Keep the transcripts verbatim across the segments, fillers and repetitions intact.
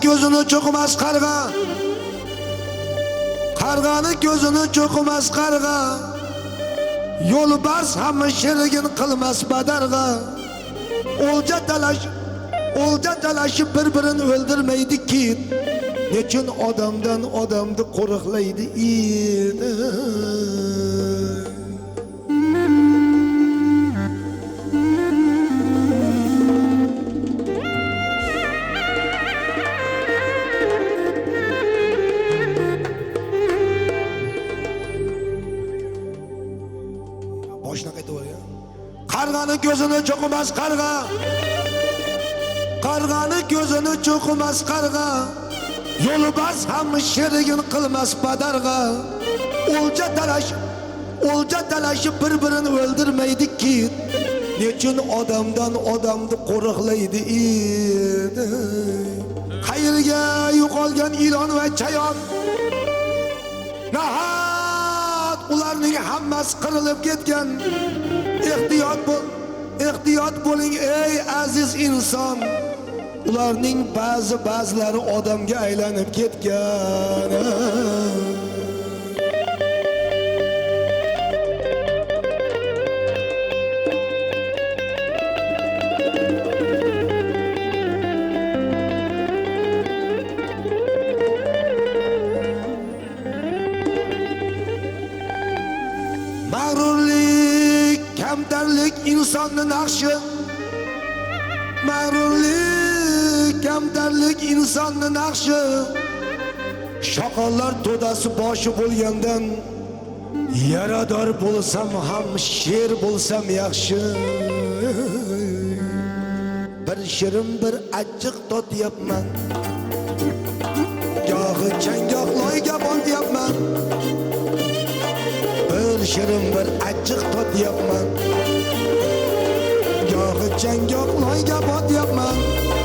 gözünü çokumaz karga, karganın gözünü çokumaz karga. Yo'lbars hamma sherigin qilmas badarga. O'lja talash, o'lja talashib bir-birini o'ldirmaydi-ki. Nechun odamdan odamni qo'riqlaydi edi. Boshına qaytavor ya. Qarg'ani ko'zini cho'qimas qarg'a. Qarg'ani ko'zini cho'qimas qarg'a. Yo'lbars hamma sherigin qilmas badarga. O'lja talash, o'lja talashib bir-birini o'ldirmaydi-ki. Nechun odamdan odamni qo'riqlaydi edi. Qayerga yo'qolgan ilon va chayon? Nahot ularning hammasi qirilib ketgan. Ehtiyot bo'l, ehtiyot bo'ling ey aziz inson. Ularning ba'zi ba'zilari odamga aylanib ketgan. Mag'rurlik, kamtarlik insonni naqshi. Mag'rurlik, kamtarlik insonni naqshi. Shoqollar to'dasi boshi bo'lgandan yarador bo'lsam ham sher bo'lsam yaxshi. Bir shirin bir achchiq totyapman. Gohi changoq loyga botyapman. Bir shirin bir achchiq totyapman. Gohi changoq loyga botyapman.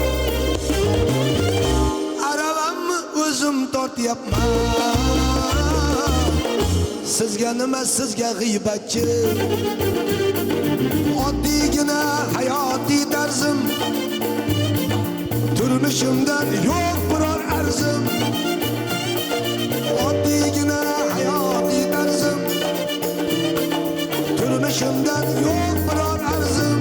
Aravamni o'zim tortyapman. Sizga nima, sizga g'iybatchi. Oddiygina hayotiy tarzim. Turmushimdan yo'q biror arzim. Oddiygina hayotiy tarzim. Turmushimdan yo'q biror arzim.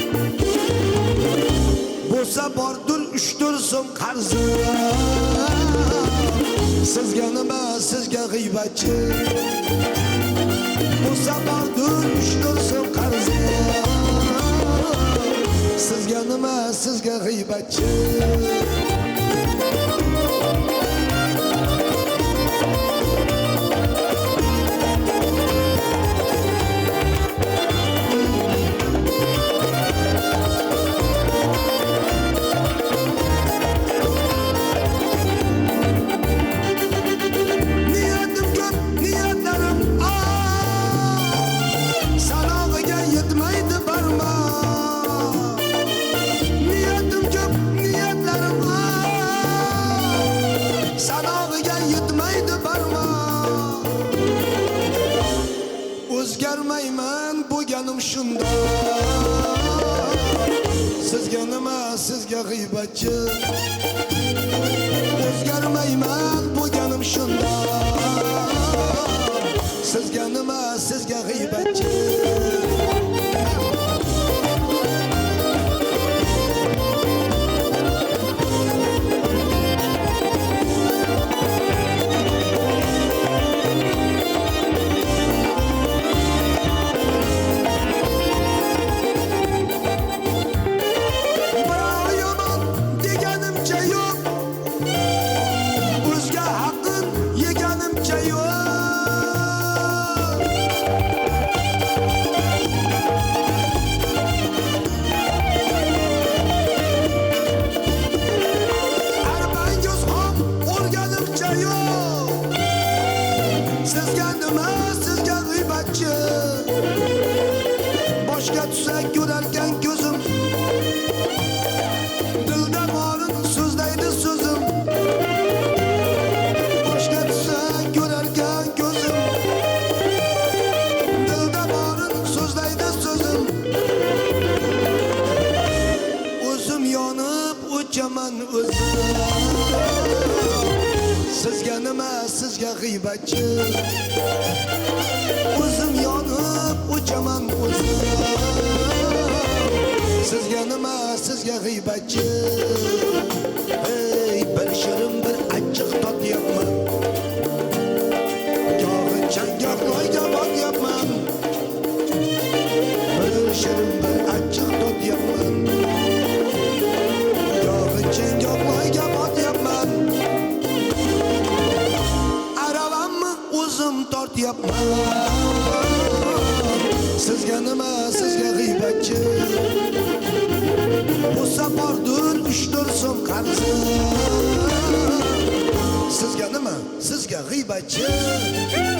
Bo'lsa bordir uch to'rt so'm qarzim. Sizga nima, sizga g'iybatchi. Bo'lsa bordir uch to'rt so'm qarzim. Sizga nima, sizga g'iybatchi. O'zgarmayman bo'lganim shunda. Sizga nima, sizga g'iybatchi. O'zgarmayman bo'lganim shunda. Sizga nima, sizga g'iybatchi. Sizga nima, sizga g'iybatchi. Boshga tusak ko'rarkan ko'zim. Dilda borin so'zlaydi so'zim. Boshga tusak ko'rarkan ko'zim. Dilda borin so'zlaydi so'zim. O'zim yonib o'chaman o'zim. sizga g'iybatchi. O'zim yonib o'chaman o'zim. Sizga nima, sizga g'iybatchi. Ey, bir shirin bir achchiq totyapman. Yog'i changoqloyga botyapman. Bir shirin bir achchiq totyapman. Yog'i changoqloyga botyapman. Aravamni o'zim tortyapman. Sizga nima, sizga g'iybatchi. Bu safardir uch to'rt so'm qarzi. Sizga nima, sizga g'iybatchi.